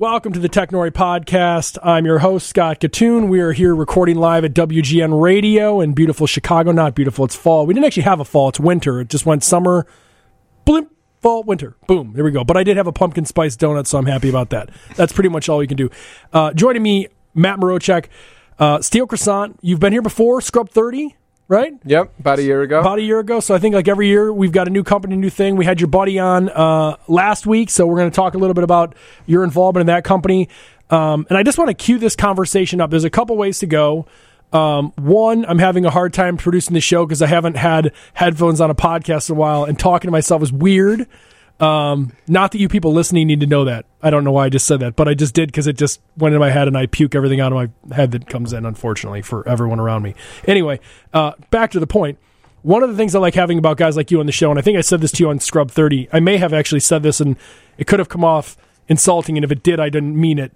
Welcome to the Technori Podcast. I'm your host, Scott Gattoon. We are here recording live at WGN Radio in beautiful Chicago. Not beautiful, it's fall. We didn't actually have a fall, it's winter. It just went summer, blimp, fall, winter. Boom, there we go. But I did have a pumpkin spice donut, so I'm happy about that. That's pretty much all we can do. Joining me, Matt Mroczek, Steel Croissant. You've been here before, Scrub 30, right? Yep, about a year ago. So I think like every year we've got a new company, new thing. We had your buddy on last week, so we're going to talk a little bit about your involvement in that company. And I just want to cue this conversation up. There's a couple ways to go. One, I'm having a hard time producing the show because I haven't had headphones on a podcast in a while, and talking to myself is weird. Not that you people listening need to know that. I don't know why I just said that, but I just did because it just went in my head and I puke everything out of my head that comes in, unfortunately, for everyone around me. Anyway, back to the point. One of the things I like having about guys like you on the show, and I think I said this to you on Scrub 30, I may have actually said this and it could have come off insulting, and if it did, I didn't mean it.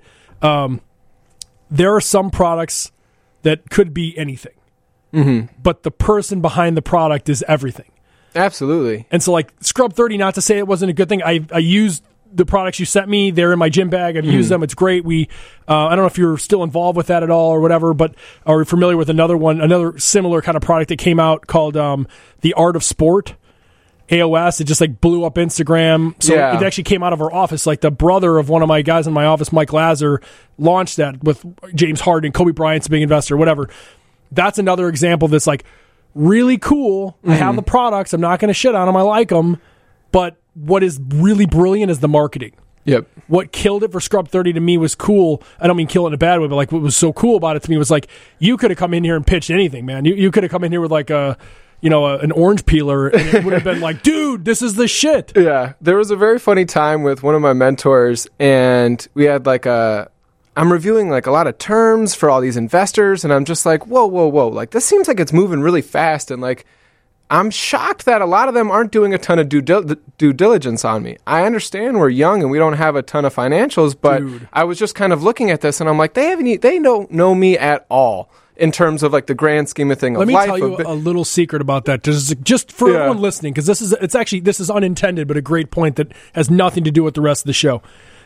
There are some products that could be anything, but the person behind the product is everything. Absolutely. And so, like, Scrub 30, not to say it wasn't a good thing. I used the products you sent me. They're in my gym bag. I've used them. It's great. I don't know if you're still involved with that at all or whatever, but are familiar with another similar kind of product that came out called The Art of Sport, AOS. It just, like, blew up Instagram. So it actually came out of our office. Like, the brother of one of my guys in my office, Mike Lazar, launched that with James Harden, Kobe Bryant's a big investor, whatever. That's another example that's, like, really cool. I have the products. I'm not going to shit on them. I like them. But what is really brilliant is the marketing. Yep. What killed it for Scrub 30 to me was cool. I don't mean kill it in a bad way, but like what was so cool about it to me was like, you could have come in here and pitched anything, man. You could have come in here with like an orange peeler, and it would have been like, dude, this is the shit. Yeah. There was a very funny time with one of my mentors, and we had like I'm reviewing like a lot of terms for all these investors, and I'm just like, whoa. Like, this seems like it's moving really fast, and like, I'm shocked that a lot of them aren't doing a ton of due diligence on me. I understand we're young and we don't have a ton of financials, but I was just kind of looking at this, and I'm like, they don't know me at all in terms of like the grand scheme of things. Let me tell you a little secret about that, just for everyone listening, because this is unintended, but a great point that has nothing to do with the rest of the show.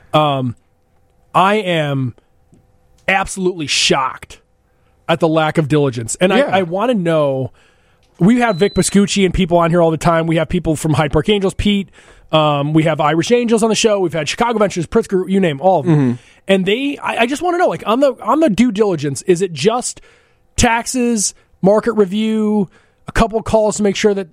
I am absolutely shocked at the lack of diligence. And I want to know, we have Vic Pascucci and people on here all the time. We have people from Hyde Park Angels, Pete. We have Irish Angels on the show. We've had Chicago Ventures, Pritzker, you name all of them. And I just want to know, like, on the due diligence, is it just taxes, market review, a couple calls to make sure that,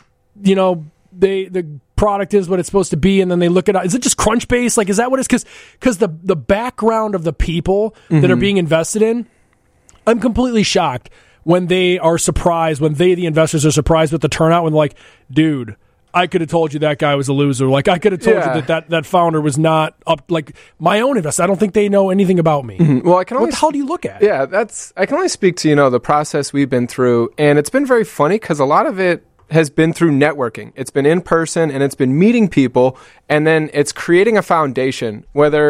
the product is what it's supposed to be, and then they look at it? Is it just Crunchbase? Like, is that what it's? Because the background of the people that are being invested in, I'm completely shocked when they are surprised, when the investors are surprised with the turnout, when they're like, dude, I could have told you that guy was a loser. Like, I could have told you that founder was not up. Like, my own investors, I don't think they know anything about me. Well, I can only, what the hell do you look at? Yeah, I can only speak to, the process we've been through, and it's been very funny because a lot of it has been through networking. It's been in person, and it's been meeting people, and then it's creating a foundation,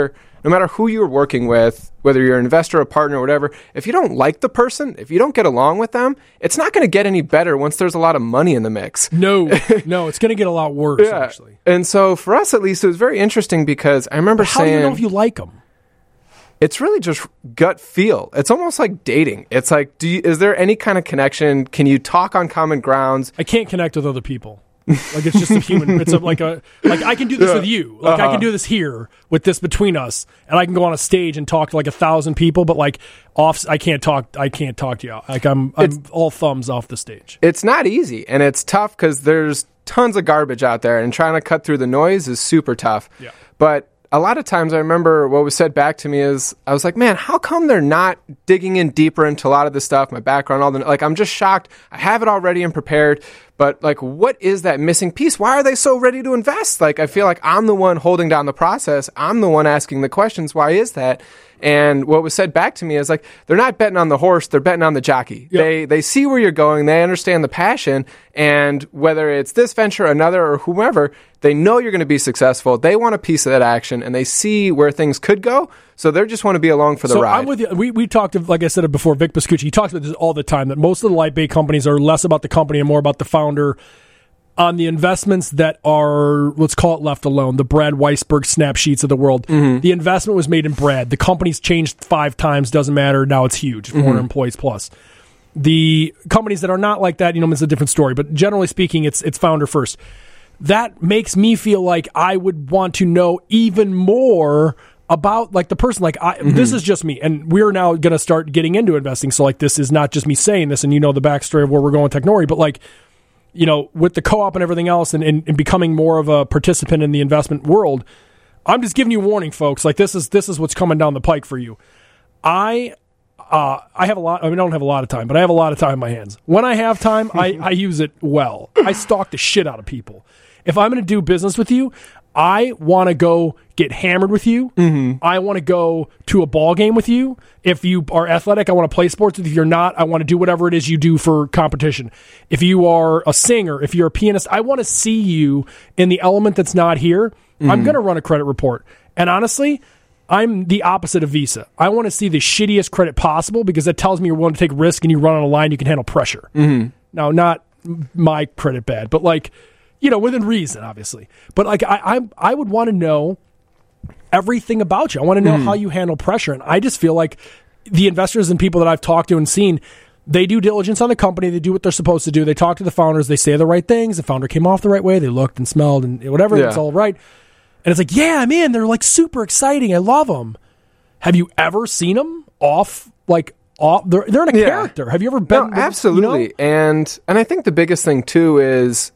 no matter who you're working with, whether you're an investor, a partner, or whatever, if you don't like the person, if you don't get along with them, it's not going to get any better once there's a lot of money in the mix. No, it's going to get a lot worse, actually. And so for us, at least, it was very interesting because I remember how do you know if you like them? It's really just gut feel. It's almost like dating. It's like, is there any kind of connection? Can you talk on common grounds? I can't connect with other people. Like, it's just a human. It's like I can do this with you. Like, I can do this here with this between us, and I can go on a stage and talk to like 1,000 people. But like I can't talk to you. Like, I'm all thumbs off the stage. It's not easy, and it's tough because there's tons of garbage out there, and trying to cut through the noise is super tough. Yeah. But a lot of times I remember what was said back to me is, I was like, man, how come they're not digging in deeper into a lot of this stuff, my background, I'm just shocked. I have it all ready and prepared, but like, what is that missing piece? Why are they so ready to invest? Like, I feel like I'm the one holding down the process. I'm the one asking the questions. Why is that? And what was said back to me is like, they're not betting on the horse, they're betting on the jockey. Yep. They see where you're going, they understand the passion, and whether it's this venture, another, or whomever, they know you're going to be successful. They want a piece of that action, and they see where things could go, so they just want to be along for the ride. I'm with you. We talked, like I said before, Vic Pascucci, he talks about this all the time, that most of the light bait companies are less about the company and more about the founder. on the investments that are, let's call it left alone, the Brad Weisberg snap sheets of the world. The investment was made in Brad. The company's changed 5 times, doesn't matter. Now it's huge, 400 employees plus. The companies that are not like that, it's a different story. But generally speaking, it's founder first. That makes me feel like I would want to know even more about like the person. Like this is just me, and we're now going to start getting into investing. So like this is not just me saying this, and the backstory of where we're going with Technori, but like with the co-op and everything else, and becoming more of a participant in the investment world. I'm just giving you warning, folks. Like this is what's coming down the pike for you. I have a lot. I don't have a lot of time, but I have a lot of time in my hands. When I have time, I use it well. I stalk the shit out of people. If I'm going to do business with you, I want to go get hammered with you. I want to go to a ball game with you. If you are athletic, I want to play sports with you. If you're not, I want to do whatever it is you do for competition. If you are a singer, if you're a pianist, I want to see you in the element that's not here. I'm going to run a credit report. And honestly, I'm the opposite of Visa. I want to see the shittiest credit possible because that tells me you're willing to take risk and you run on a line, you can handle pressure. Now, not my credit bad, but like, within reason, obviously. But like, I would want to know everything about you. I want to know how you handle pressure. And I just feel like the investors and people that I've talked to and seen, they do diligence on the company. They do what they're supposed to do. They talk to the founders. They say the right things. The founder came off the right way. They looked and smelled and whatever. It's all right. And it's like, yeah, man, they're like super exciting. I love them. Have you ever seen them off? They're in a character. Have you ever been? No, absolutely. And I think the biggest thing too is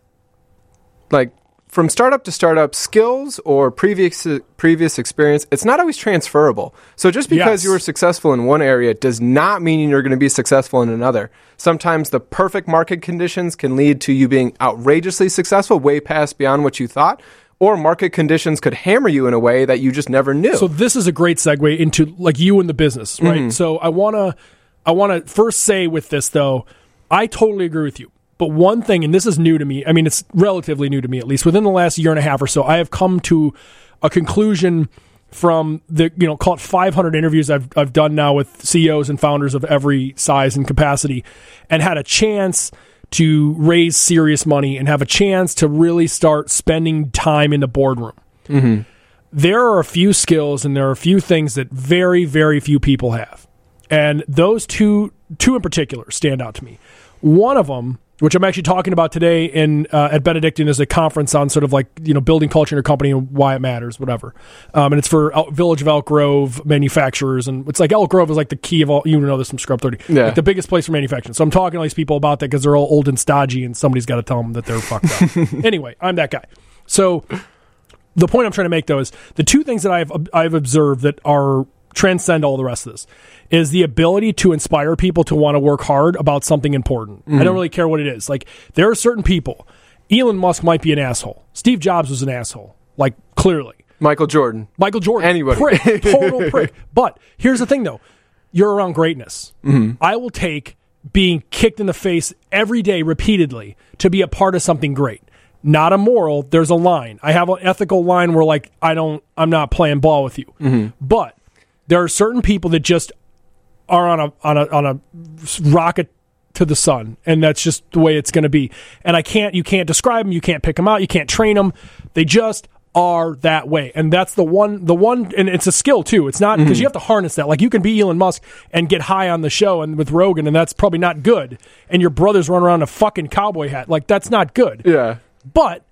like from startup to startup, skills or previous experience, it's not always transferable. So just because you were successful in one area does not mean you're going to be successful in another. Sometimes the perfect market conditions can lead to you being outrageously successful, way past beyond what you thought. Or market conditions could hammer you in a way that you just never knew. So this is a great segue into like you and the business, right? So I want to first say with this though, I totally agree with you. But one thing, and this is new to me, I mean it's relatively new to me, at least within the last year and a half or so, I have come to a conclusion from the call it 500 interviews I've done now with CEOs and founders of every size and capacity, and had a chance to raise serious money and have a chance to really start spending time in the boardroom. There are a few skills and there are a few things that very, very few people have. And those two in particular stand out to me. One of them, which I'm actually talking about today at Benedictine, is a conference on sort of like, building culture in your company and why it matters, whatever. And it's for Village of Elk Grove manufacturers. And it's like Elk Grove is like the key of all, you know this from Scrub 30, like the biggest place for manufacturing. So I'm talking to all these people about that because they're all old and stodgy and somebody's got to tell them that they're fucked up. Anyway, I'm that guy. So the point I'm trying to make though is the two things that I've observed that are transcend all the rest of this is the ability to inspire people to want to work hard about something important. I don't really care what it is. Like there are certain people. Elon Musk might be an asshole. Steve Jobs was an asshole. Like clearly. Michael Jordan. Anybody. Prick. Total prick. But here's the thing though. You're around greatness. I will take being kicked in the face every day repeatedly to be a part of something great. Not immoral. There's a line. I have an ethical line where like I'm not playing ball with you. But there are certain people that just are on a rocket to the sun, and that's just the way it's going to be. And you can't describe them, you can't pick them out, you can't train them. They just are that way. And that's the one, and it's a skill too. It's not because you have to harness that. Like you can be Elon Musk and get high on the show and with Rogan, and that's probably not good. And your brothers run around in a fucking cowboy hat. Like that's not good. Yeah. But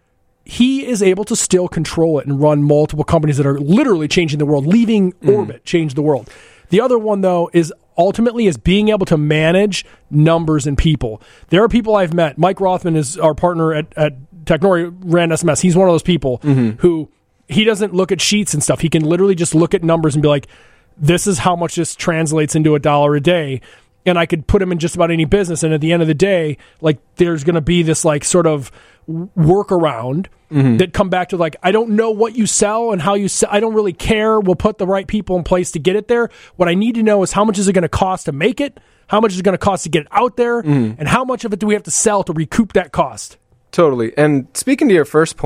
he is able to still control it and run multiple companies that are literally changing the world, leaving orbit, change the world. The other one, though, is ultimately being able to manage numbers and people. There are people I've met. Mike Rothman is our partner at Technori, ran SMS. He's one of those people who he doesn't look at sheets and stuff. He can literally just look at numbers and be like, this is how much this translates into $1 a day. And I could put him in just about any business. And at the end of the day, like there's going to be this like sort of workaround that come back to like, I don't know what you sell and how you sell. I don't really care. We'll put the right people in place to get it there. What I need to know is how much is it going to cost to make it? How much is it going to cost to get it out there? And how much of it do we have to sell to recoup that cost? Totally. And speaking to your first point,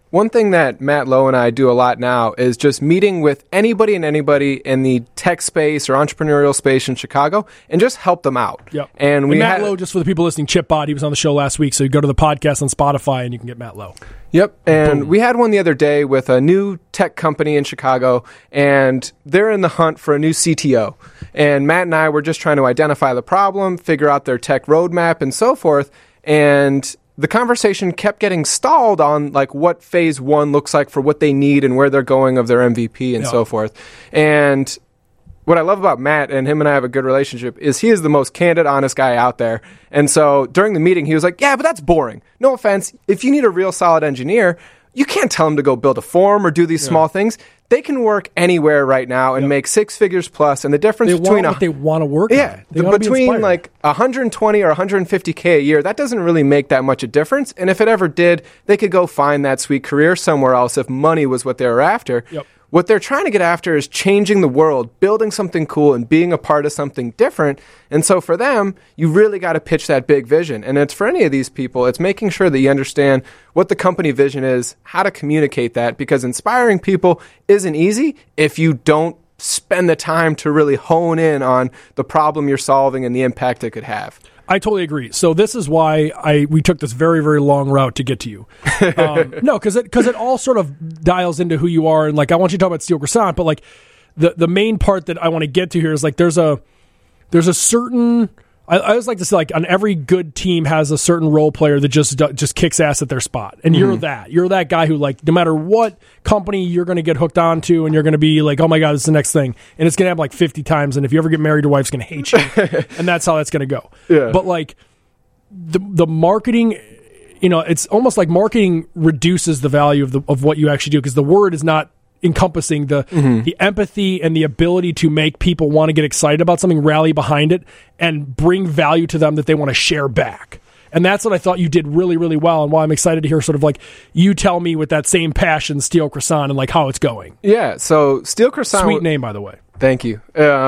One thing that Matt Lowe and I do a lot now is just meeting with anybody and anybody in the tech space or entrepreneurial space in Chicago and just help them out. Yep. And Matt Lowe, just for the people listening, Chip Bot, he was on the show last week, so you go to the podcast on Spotify and you can get Matt Lowe. Yep, and we had one the other day with a new tech company in Chicago, and they're in the hunt for a new CTO. And Matt and I were just trying to identify the problem, figure out their tech roadmap, and so forth, and the conversation kept getting stalled on like what phase one looks like for what they need and where they're going of their MVP and so forth. And what I love about Matt, and him and I have a good relationship, is he is the most candid, honest guy out there. And so during the meeting, he was like, yeah, but that's boring. No offense. If you need a real solid engineer, you can't tell them to go build a form or do these small things. They can work anywhere right now and make 6 figures plus. And the difference between what they want to work on. Between like 120 or 150K a year, that doesn't really make that much a difference. And if it ever did, they could go find that sweet career somewhere else if money was what they were after. Yep. What they're trying to get after is changing the world, building something cool, and being a part of something different. And so for them, you really got to pitch that big vision. And it's for any of these people, it's making sure that you understand what the company vision is, how to communicate that, because inspiring people isn't easy if you don't spend the time to really hone in on the problem you're solving and the impact it could have. I totally agree. So this is why we took this very, very long route to get to you. No, because it all sort of dials into who you are. And like, I want you to talk about Steel Croissant, but like the main part that I want to get to here is like there's a certain. I always like to say, like, on every good team has a certain role player that just kicks ass at their spot. And you're that guy who, like, no matter what company you're going to get hooked onto and you're going to be like, oh my God, this is the next thing. And it's going to happen like 50 times. And if you ever get married, your wife's going to hate you. And that's how that's going to go. Yeah. But like the marketing, it's almost like marketing reduces the value of what you actually do, because the word is not encompassing the empathy and the ability to make people want to get excited about something, rally behind it, and bring value to them that they want to share back. And that's what I thought you did really, really well, and why I'm excited to hear sort of like you tell me with that same passion, Steel Croissant, and like how it's going. Yeah, so Steel Croissant... Sweet name, by the way. Thank you.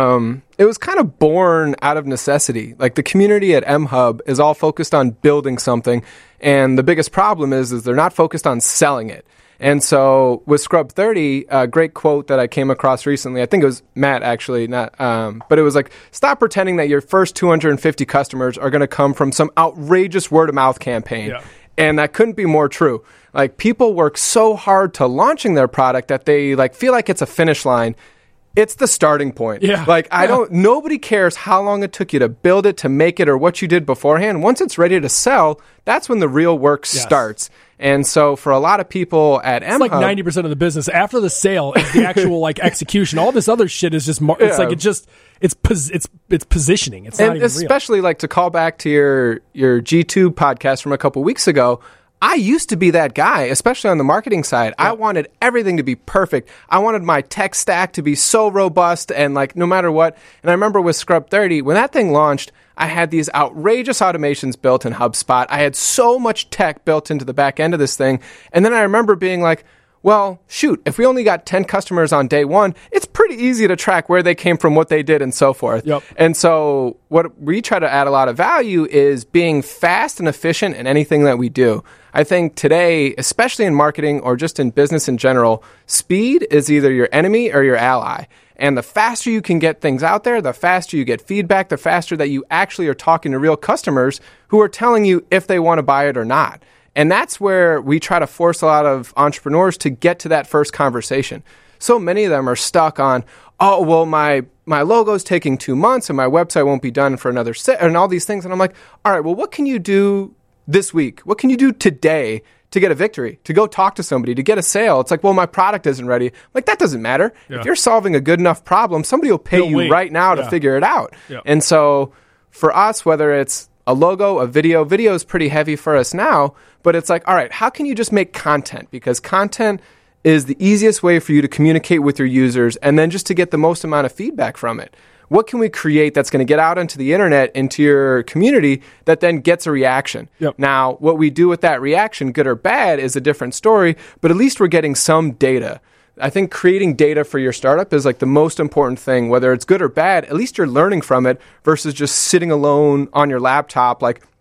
It was kind of born out of necessity. Like, the community at mHub is all focused on building something, and the biggest problem is they're not focused on selling it. And so with Scrub 30, a great quote that I came across recently, I think it was Matt actually, but it was like, stop pretending that your first 250 customers are going to come from some outrageous word of mouth campaign. Yeah. And that couldn't be more true. Like, people work so hard to launching their product that they like feel like it's a finish line. It's the starting point. Yeah. Like, nobody cares how long it took you to build it, to make it, or what you did beforehand. Once it's ready to sell, that's when the real work starts. And so for a lot of people at mHub... It's like 90% of the business. After the sale is the actual like execution. All this other shit is just... It's like it's positioning. It's not even real. Especially like to call back to your G2 podcast from a couple weeks ago, I used to be that guy, especially on the marketing side. Yeah. I wanted everything to be perfect. I wanted my tech stack to be so robust and like no matter what. And I remember with Scrub 30, when that thing launched, I had these outrageous automations built in HubSpot. I had so much tech built into the back end of this thing. And then I remember being like, well, shoot, if we only got 10 customers on day one, it's pretty easy to track where they came from, what they did, and so forth. Yep. And so what we try to add a lot of value is being fast and efficient in anything that we do. I think today, especially in marketing or just in business in general, speed is either your enemy or your ally. And the faster you can get things out there, the faster you get feedback, the faster that you actually are talking to real customers who are telling you if they want to buy it or not. And that's where we try to force a lot of entrepreneurs to get to that first conversation. So many of them are stuck on, oh, well, my logo's taking 2 months and my website won't be done for another and all these things. And I'm like, all right, well, what can you do this week? What can you do today to get a victory, to go talk to somebody, to get a sale? It's like, well, my product isn't ready. Like, that doesn't matter. Yeah. If you're solving a good enough problem, somebody will pay you right now to figure it out. Yeah. And so for us, whether it's a logo, a video is pretty heavy for us now, but it's like, all right, how can you just make content? Because content is the easiest way for you to communicate with your users and then just to get the most amount of feedback from it. What can we create that's going to get out into the internet, into your community, that then gets a reaction? Yep. Now, what we do with that reaction, good or bad, is a different story, but at least we're getting some data. I think creating data for your startup is like the most important thing, whether it's good or bad. At least you're learning from it versus just sitting alone on your laptop, like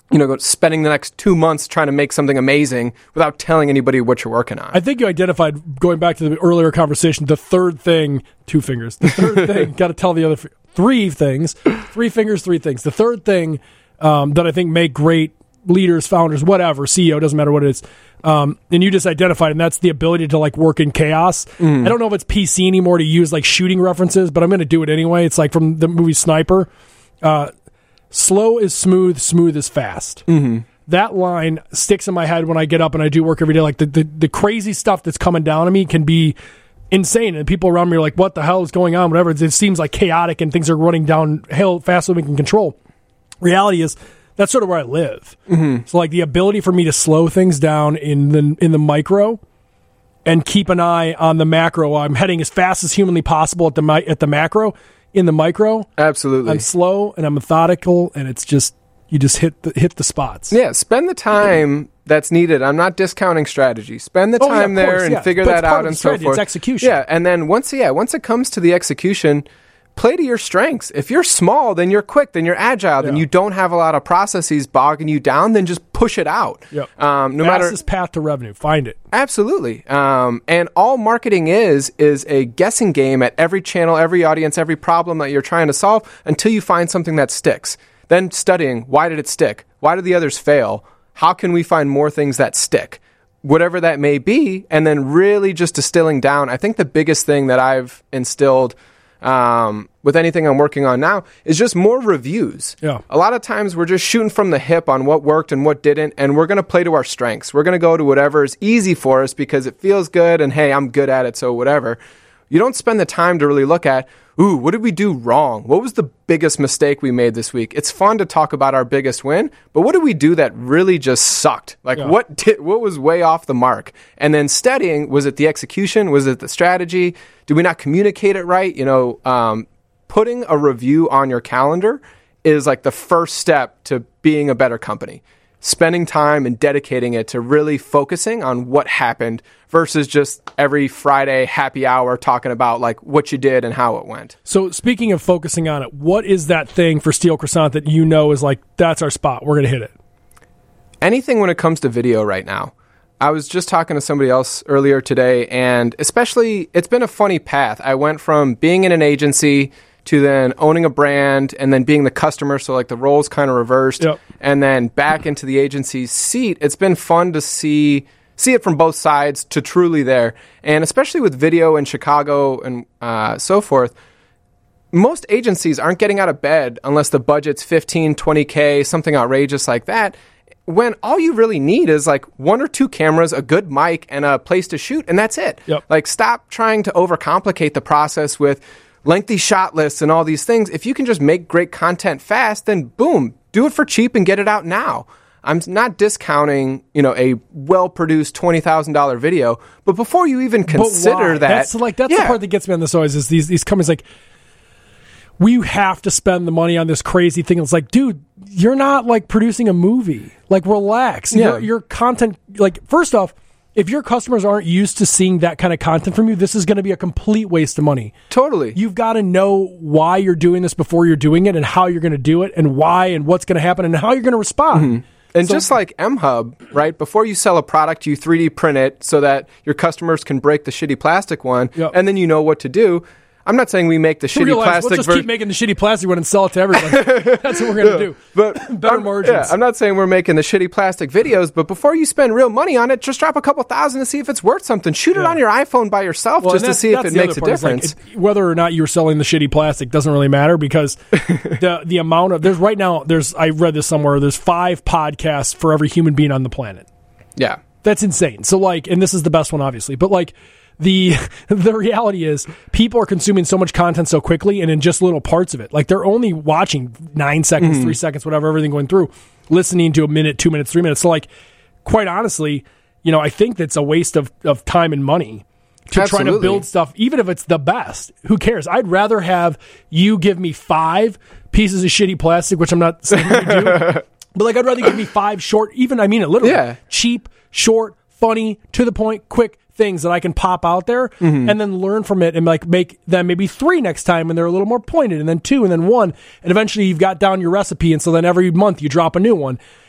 spending the next 2 months trying to make something amazing without telling anybody what you're working on. I think you identified, going back to the earlier conversation, the third thing, 2 fingers. The third thing, got to tell the other 3 things. 3 fingers, 3 things. The third thing that I think make great leaders, founders, whatever, CEO, doesn't matter what it is, and you just identified, and that's the ability to like work in chaos. I don't know if it's PC anymore to use like shooting references, but I'm going to do it anyway. It's like from the movie Sniper. Slow is smooth, smooth is fast. That line sticks in my head when I get up and I do work every day. Like the crazy stuff that's coming down on me can be insane, and people around me are like, what the hell is going on? Whatever. It seems like chaotic and things are running downhill faster than we can control. Reality is that's sort of where I live. So like the ability for me to slow things down in the micro and keep an eye on the macro. I'm heading as fast as humanly possible at the macro. In the micro, absolutely, I'm slow and I'm methodical, and it's just you just hit the spots. Yeah, spend the time that's needed. I'm not discounting strategy. Spend the time there and figure that out and so forth. It's execution. Yeah, and then once it comes to the execution, play to your strengths. If you're small, then you're quick, then you're agile, then you don't have a lot of processes bogging you down, then just push it out. Yep. Fastest path to revenue. Find it. Absolutely. And all marketing is a guessing game at every channel, every audience, every problem that you're trying to solve until you find something that sticks. Then studying, why did it stick? Why did the others fail? How can we find more things that stick? Whatever that may be, and then really just distilling down. I think the biggest thing that I've instilled with anything I'm working on now is just more reviews. Yeah. A lot of times we're just shooting from the hip on what worked and what didn't, and we're going to play to our strengths. We're going to go to whatever is easy for us because it feels good, and hey, I'm good at it, so whatever. You don't spend the time to really look at, what did we do wrong? What was the biggest mistake we made this week? It's fun to talk about our biggest win, but what did we do that really just sucked? Like what was way off the mark? And then studying, was it the execution? Was it the strategy? Did we not communicate it right? Putting a review on your calendar is like the first step to being a better company. Spending time and dedicating it to really focusing on what happened versus just every Friday happy hour talking about like what you did and how it went. So speaking of focusing on it, what is that thing for Steel Croissant that you know is like, that's our spot, we're going to hit it? Anything when it comes to video right now. I was just talking to somebody else earlier today, and especially it's been a funny path. I went from being in an agency to then owning a brand and then being the customer, so like the roles kind of reversed, and then back into the agency's seat. It's been fun to see it from both sides to truly there. And especially with video in Chicago and so forth, most agencies aren't getting out of bed unless the budget's 15, 20K, something outrageous like that, when all you really need is like 1 or 2 cameras, a good mic, and a place to shoot, and that's it. Like, stop trying to overcomplicate the process with lengthy shot lists and all these things. If you can just make great content fast, then boom, do it for cheap and get it out now. I'm not discounting, a well-produced $20,000 video, but before you even consider that, that's the part that gets me on this always is these companies like, we have to spend the money on this crazy thing. It's like, dude, you're not like producing a movie. Like, relax. Yeah. Your content, like, first off, if your customers aren't used to seeing that kind of content from you, this is going to be a complete waste of money. Totally. You've got to know why you're doing this before you're doing it, and how you're going to do it, and why, and what's going to happen, and how you're going to respond. And just like M-Hub, right? Before you sell a product, you 3D print it so that your customers can break the shitty plastic one, and then you know what to do. I'm not saying we make the shitty plastic version. Let's just keep making the shitty plastic one and sell it to everybody. That's what we're going to do. But better margins. Yeah, I'm not saying we're making the shitty plastic videos, but before you spend real money on it, just drop a couple $1,000 to see if it's worth something. Shoot it on your iPhone by yourself just to see if it makes a difference. Like, whether or not you're selling the shitty plastic doesn't really matter, because the amount of I read this somewhere. There's 5 podcasts for every human being on the planet. Yeah, that's insane. So like, and this is the best one, obviously, but like. The reality is people are consuming so much content so quickly and in just little parts of it. Like, they're only watching 9 seconds, 3 seconds, whatever, everything going through, listening to a minute, 2 minutes, 3 minutes. So like, quite honestly, I think that's a waste of time and money to try to build stuff, even if it's the best. Who cares? I'd rather have you give me 5 pieces of shitty plastic, which I'm not saying you do, but like, I'd rather give me 5 short, I mean it literally, cheap, short, funny, to the point, quick things that I can pop out there and then learn from it, and like make them maybe 3 next time when they're a little more pointed, and then 2, and then 1, and eventually you've got down your recipe, and so then every month you drop a new one.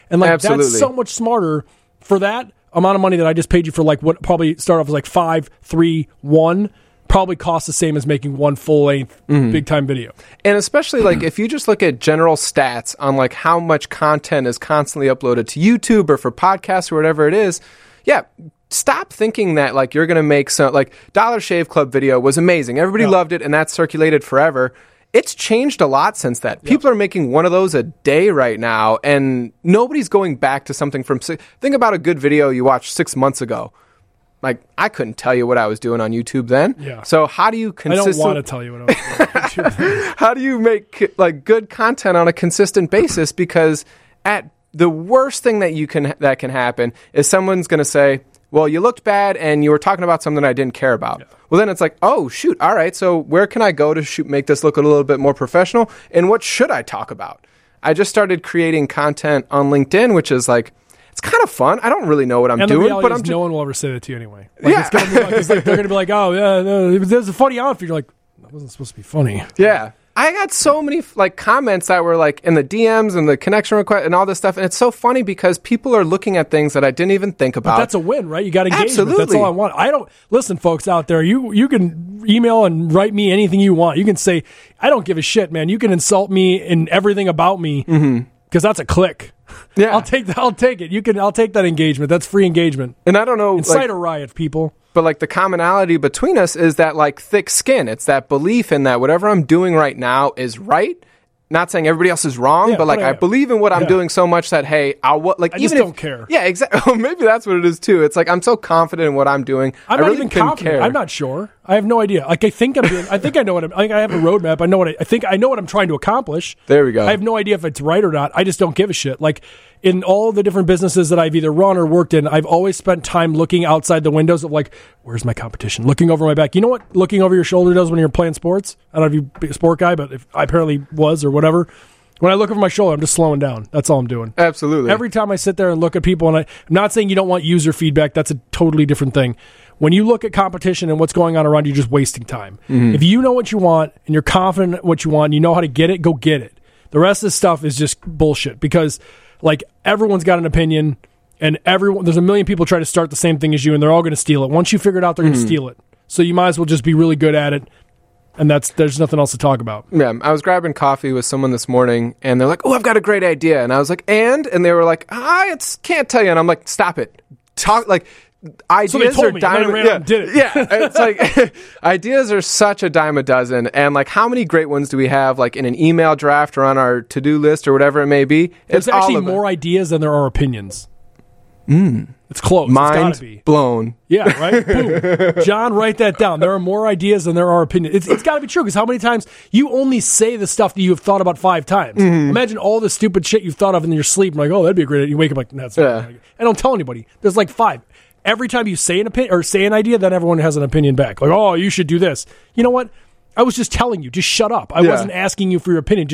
And like Absolutely. that's so much smarter for that amount of money that I just paid you for like what probably start off as like 5, 3, 1 probably costs the same as making one full-length big-time video. And especially like if you just look at general stats on like how much content is constantly uploaded to YouTube or for podcasts or whatever it is, yeah, stop thinking that like you're going to make some like Dollar Shave Club video was amazing. Everybody loved it and that's circulated forever. It's changed a lot since that. People are making one of those a day right now, and nobody's going back to something from... Think about a good video you watched 6 months ago. Like, I couldn't tell you what I was doing on YouTube then. Yeah. So how do you consistently... I don't want to tell you what I was doing on YouTube. How do you make like good content on a consistent basis? Because at the worst thing that can happen is someone's going to say, well, you looked bad and you were talking about something I didn't care about. Yeah. Well, then it's like, oh, shoot. All right. So where can I go to make this look a little bit more professional? And what should I talk about? I just started creating content on LinkedIn, which is like, it's kind of fun. I don't really know what I'm doing, but no one will ever say that to you anyway. Like, it's gonna be like, they're going to be like, oh, yeah, no, there's a funny outfit. You're like, that wasn't supposed to be funny. Yeah. I got so many like comments that were like in the DMs and the connection request and all this stuff, and it's so funny because people are looking at things that I didn't even think about. But that's a win, right? You got engagement. Absolutely. That's all I want. I don't listen, folks out there. You can email and write me anything you want. You can say I don't give a shit, man. You can insult me and everything about me because that's a click. Yeah, I'll take it. I'll take that engagement. That's free engagement. And I don't know, incite a riot, people. But like the commonality between us is that like thick skin. It's that belief in that whatever I'm doing right now is right. Not saying everybody else is wrong, but like I believe in what I'm doing so much that hey, I just don't care. Yeah, exactly. Maybe that's what it is too. It's like I'm so confident in what I'm doing. I'm not even confident. I'm not sure. I have no idea. Like I think I know what I have a roadmap. I know what I'm trying to accomplish. There we go. I have no idea if it's right or not. I just don't give a shit. Like in all the different businesses that I've either run or worked in, I've always spent time looking outside the windows of like, where's my competition? Looking over my back. You know what looking over your shoulder does when you're playing sports? I don't know if you're a sport guy, but if I apparently was or whatever. When I look over my shoulder, I'm just slowing down. That's all I'm doing. Absolutely. Every time I sit there and look at people, and I'm not saying you don't want user feedback. That's a totally different thing. When you look at competition and what's going on around you, you're just wasting time. If you know what you want and you're confident in what you want and you know how to get it, go get it. The rest of this stuff is just bullshit because like everyone's got an opinion and there's a million people try to start the same thing as you and they're all going to steal it. Once you figure it out, they're going to steal it. So you might as well just be really good at it. And there's nothing else to talk about. Yeah, I was grabbing coffee with someone this morning, and they're like, "Oh, I've got a great idea." And I was like, "And they were like, "I can't tell you." And I'm like, "Stop it! Talk like ideas so they told are me, dime. And I ran out and did it. Yeah, it's like ideas are such a dime a dozen, and like how many great ones do we have? Like in an email draft or on our to-do list or whatever it may be. There's actually more ideas than there are opinions. It's close. Mind it's gotta be. blown. Yeah, right? Boom. John, write that down. There are more ideas than there are opinions. It's got to be true because how many times you only say the stuff that you have thought about 5 times. Imagine all the stupid shit you've thought of in your sleep. I'm like, oh, that'd be a great idea. You wake up like, no, that's not. And don't tell anybody. There's like 5. Every time you say an opinion or say an idea, then everyone has an opinion back. Like, oh, you should do this. You know what? I was just telling you. Just shut up. I wasn't asking you for your opinion.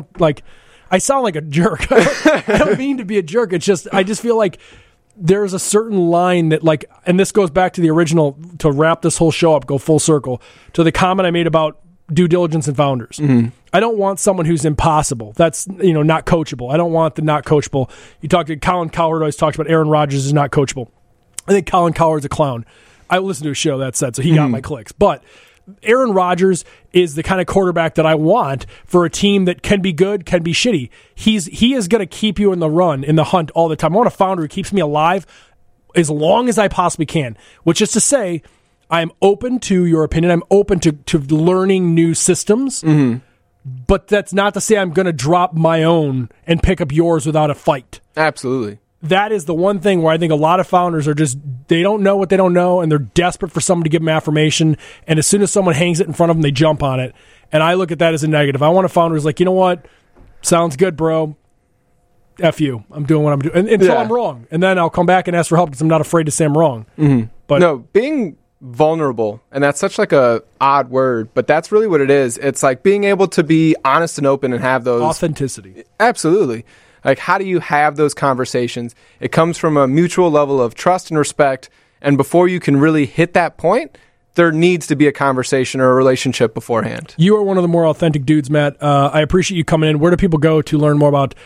I sound like a jerk. I don't mean to be a jerk. It's just, I just feel like there's a certain line that like, and this goes back to the original, to wrap this whole show up, go full circle, to the comment I made about due diligence and founders. I don't want someone who's impossible. That's, not coachable. I don't want the not coachable. You talk to Colin Cowherd, always talks about Aaron Rodgers is not coachable. I think Colin Cowherd's a clown. I listened to a show that said, so he got my clicks. But Aaron Rodgers is the kind of quarterback that I want for a team that can be good, can be shitty. He is going to keep you in the run, in the hunt all the time. I want a founder who keeps me alive as long as I possibly can, which is to say I'm open to your opinion. I'm open to learning new systems, but that's not to say I'm going to drop my own and pick up yours without a fight. Absolutely. That is the one thing where I think a lot of founders are just, they don't know what they don't know, and they're desperate for someone to give them affirmation, and as soon as someone hangs it in front of them, they jump on it. And I look at that as a negative. I want a founder who's like, you know what? Sounds good, bro. F you. I'm doing what I'm doing. Until I'm wrong. And then I'll come back and ask for help because I'm not afraid to say I'm wrong. But no, being vulnerable, and that's such like a odd word, but that's really what it is. It's like being able to be honest and open and have those... authenticity. Absolutely. Like, how do you have those conversations? It comes from a mutual level of trust and respect, and before you can really hit that point, there needs to be a conversation or a relationship beforehand. You are one of the more authentic dudes, Matt. I appreciate you coming in. Where do people go to learn more about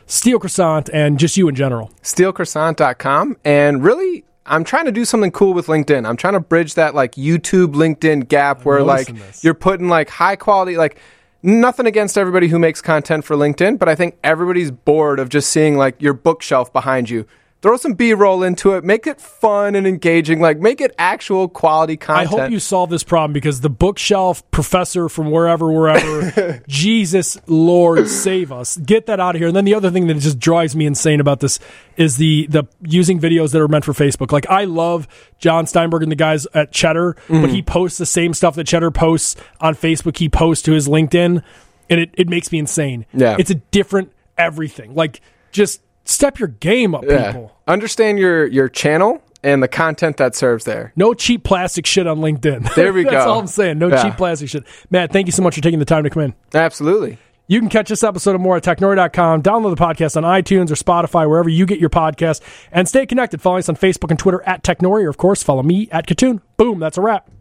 Steel Croissant and just you in general. SteelCroissant.com. And really, I'm trying to do something cool with LinkedIn. I'm trying to bridge that like YouTube LinkedIn gap where like you're putting like high quality, like nothing against everybody who makes content for LinkedIn, but I think everybody's bored of just seeing like your bookshelf behind you. Throw some B-roll into it. Make it fun and engaging. Like, make it actual quality content. I hope you solve this problem because the bookshelf professor from wherever, Jesus, Lord, save us. Get that out of here. And then the other thing that just drives me insane about this is the using videos that are meant for Facebook. Like, I love John Steinberg and the guys at Cheddar, but he posts the same stuff that Cheddar posts on Facebook. He posts to his LinkedIn, and it makes me insane. Yeah. It's a different everything. Like, just step your game up, people. Understand your channel and the content that serves there. No cheap plastic shit on LinkedIn. There we go. That's all I'm saying. No cheap plastic shit. Matt, thank you so much for taking the time to come in. Absolutely. You can catch this episode and more at technori.com. Download the podcast on iTunes or Spotify, wherever you get your podcast. And stay connected. Follow us on Facebook and Twitter at Technori, or, of course, follow me at Katoon. Boom, that's a wrap.